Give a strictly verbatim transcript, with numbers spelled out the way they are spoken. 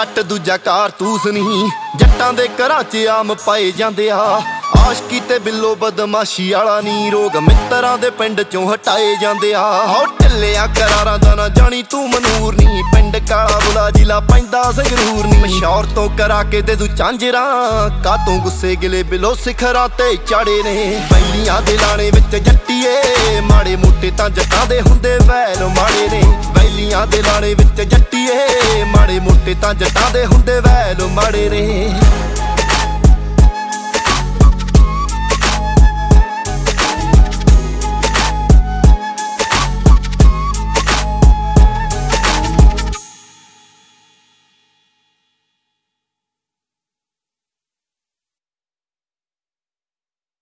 ਜੱਟ ਦੂਜਾ ਕਾਰਤੂਸ ਨਹੀਂ, ਜੱਟਾਂ ਦੇ ਘਰਾਂ 'ਚ ਆਮ ਪਾਏ ਜਾਂਦੇ ਆ। ਆਸ਼ਕੀ ਤੇ ਬਿੱਲੋ ਬਦਮਾਸ਼ੀ ਵਾਲਾ ਨੀ, ਰੋਗ ਮਿੱਤਰਾਂ ਦੇ ਪਿੰਡ ਚੋਂ ਹਟਾਏ ਜਾਂਦੇ ਆ। ਹੋ ਢਿੱਲਿਆ ਕਰਾਰਾਂ ਦਾ ਨਾ ਜਾਣੀ ਤੂੰ ਮਨੂਰ ਨੀ, ਪਿੰਡ ਕਾਲਾ ਬੁਲਾ ਜ਼ਿਲ੍ਹਾ ਪੈਂਦਾ ਸੰਗਰੂਰ ਨੀ। ਮਸ਼ਹੌਰ ਤੋਂ ਕਰਾ ਕੇ ਦੇ ਦੂ ਝਾਂਜਰਾਂ, ਕਾਤੋਂ ਗੁੱਸੇ ਗਿਲੇ ਬਿੱਲੋ ਸਿਖਰਾਂ ਤੇ ਚਾੜੇ ਨੇ। ਬੈਲੀਆਂ ਦੇ ਲਾਣੇ ਵਿੱਚ ਜੱਟੀਏ, ਮਾੜੇ ਮੋਟੇ ਤਾਂ ਜੱਟਾਂ ਦੇ ਹੁੰਦੇ ਵੈਲ ਮਾੜੇ ਨੇ। ਬੈਲੀਆਂ ਦੇ ਲਾਣੇ ਵਿੱਚ ਜੱਟੀਏ, ਮਾੜੇ ਮੋਟੇ ਤਾਂ ਜੱਟਾਂ ਦੇ ਹੁੰਦੇ ਵੈਲ ਮਾੜੇ ਨੇ।